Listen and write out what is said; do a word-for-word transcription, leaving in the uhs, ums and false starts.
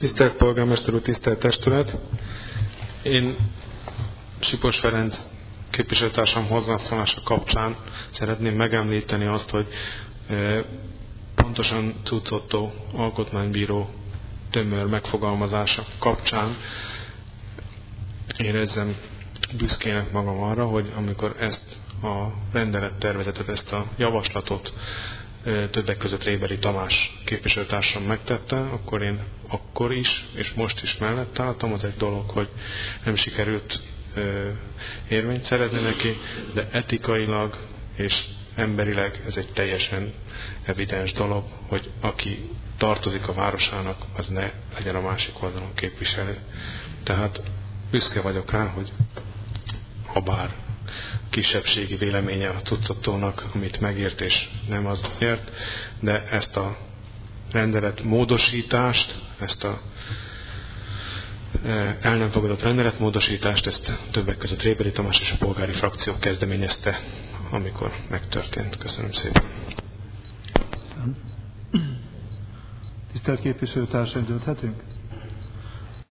Tisztelt polgármester úr, tisztelt testület! Én Sipos Ferenc képviselőtársam hozzászólása kapcsán szeretném megemlíteni azt, hogy pontosan Cuccotto alkotmánybíró tömör megfogalmazása kapcsán érezzem büszkének magam arra, hogy amikor ezt a rendelettervezetet, ezt a javaslatot többek között Réberi Tamás képviselőtársam megtette, akkor én akkor is, és most is mellett álltam. Az egy dolog, hogy nem sikerült ö, érvényt szerezni neki, de etikailag és emberileg ez egy teljesen evidens dolog, hogy aki tartozik a városának, az ne legyen a másik oldalon képviselő. Tehát büszke vagyok rá, hogy ha bár kisebbségi véleménye a Cuccottónak, amit megért és nem az ért, de ezt a rendelet módosítást, ezt a el nem fogadott rendeletmódosítást, ezt többek között Réberi Tamás és a polgári frakció kezdeményezte, amikor megtörtént. Köszönöm szépen. Tisztelt képviselőtársaim, dönthetünk?